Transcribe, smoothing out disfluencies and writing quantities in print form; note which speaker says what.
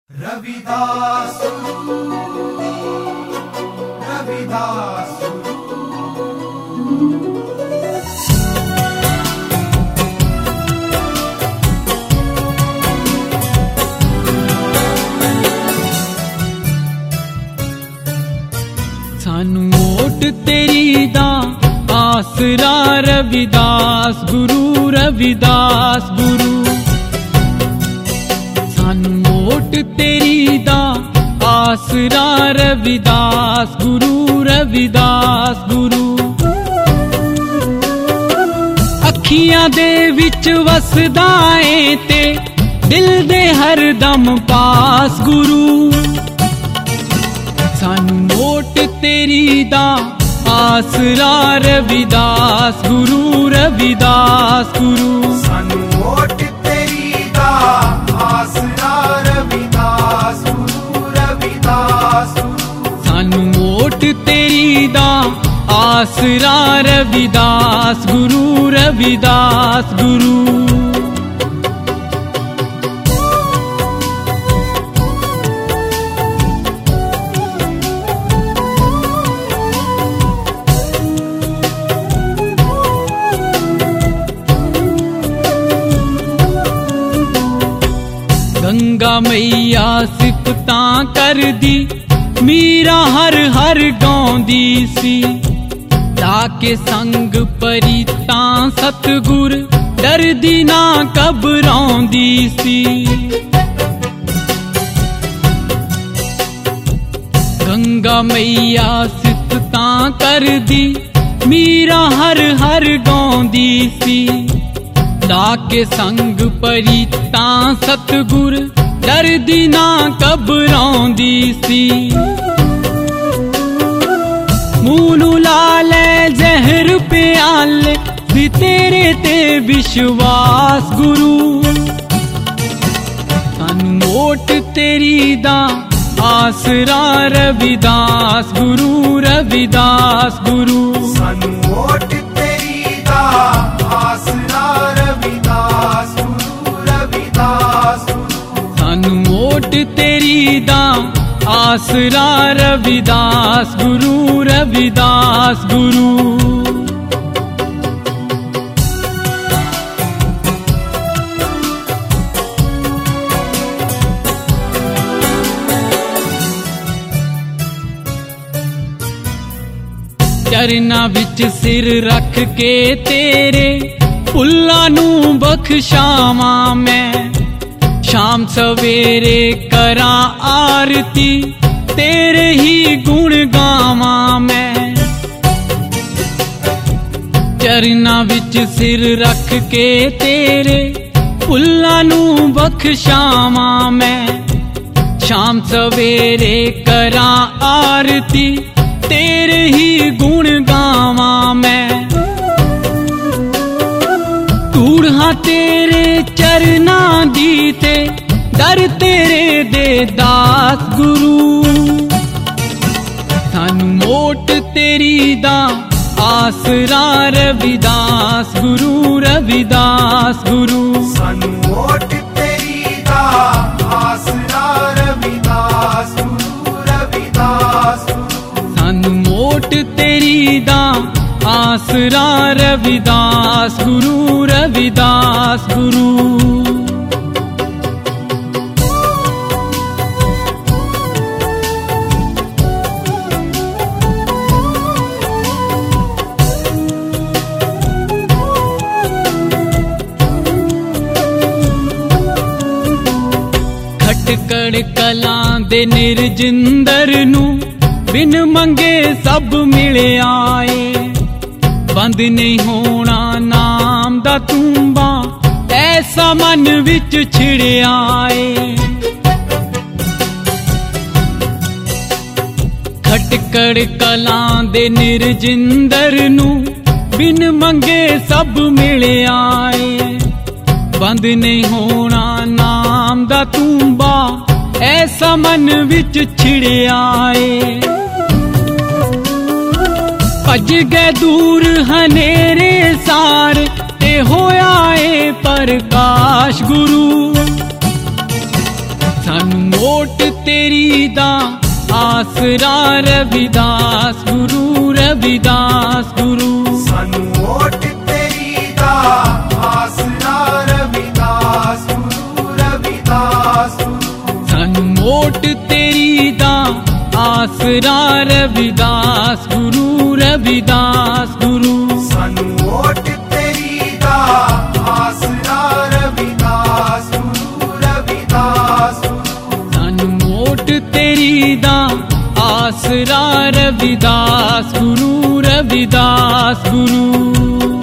Speaker 1: रविदास रविदास
Speaker 2: सानू वोट तेरी दा आसरा रविदास गुरु रविदास गुरु। सानू वोट तेरी दा आसरा रविदास गुरु रविदास गुरु। अखियां दे विच वसदा ऐ ते दिल दे हर दम पास गुरु। सानू वोट तेरी दा आसरा रविदास गुरु रविदास गुरु।
Speaker 1: सानू वोट तेरी दा आसरा रविदास गुरु रविदास गुरु।
Speaker 2: सानू वोट तेरी दा आसरा रविदास गुरु रविदास गुरु। गंगा मैया सिफतां कर दी मीरा हर हर गाउंदी सी। लाके संग परीतां सतगुर डरदी ना घबराउंदी सी। गंगा मैया सिफतां कर दी मीरा हर हर गाउंदी सी। लाके संग परीतां सतगुर डरदी ना घबराउंदी सी। मूनू ला ले जहर प्याले दी तेरे ते विश्वास गुरु। सानू वोट तेरी दा आसरा रविदास गुरु रविदास गुरु।
Speaker 1: सानू वोट तेरी दा आसरा रविदास गुरु रविदास गुरु।
Speaker 2: सानू वोट तेरी दा आसरा रविदास गुरु रविदास गुरु। चरना विच सिर रख के तेरे भुल्लां नू बख्शावां मैं। शाम सवेरे करा आरती तेरे ही गुण गावां मैं। चरना विच सिर रख के तेरे भुल्लां नू बख्शावां मैं। शाम सवेरे करा आरती तेरे ही गुण गावां मैं। धूड़ तेरे चरना दी ते दर तेरे दे दास गुरु। सानू वोट तेरी दा आसरा रविदास गुरु रविदास गुरु।
Speaker 1: सानू वोट तेरी दा आसरा रविदास गुरु रविदास गुरु।
Speaker 2: सानू वोट तेरी दा आसरा रविदास गुरु रविदास गुरु। खटकड़ कलां दे निर्जिंदर नू बिन मंगे सब मिले आए। बंद नहीं होना नाम दा तुंबा ऐसा मन विच छिड़िया आए। खटकड़ कलां दे निर्जिंदर नू बिन मंगे सब मिले आए। बंद नहीं होना नाम दा तुंबा ऐसा मन विच छिड़िया आए। भज गए दूर हनेरे सार ते होया ए प्रकाश गुरु। सानू मोट तेरी दा आसरा रविदास गुरु रविदास गुरु।
Speaker 1: सानू वोट तेरी दा आसरा रविदास गुरु रविदास गुरु।
Speaker 2: सानू मोट तेरी दा आसरा रविदास गुरु रविदास गुरु।
Speaker 1: सानू वोट तेरी दा आसरा रविदास गुरु रविदास गुरु।
Speaker 2: सानू मोट तेरी दा आसरा रविदास गुरु रविदास गुरु।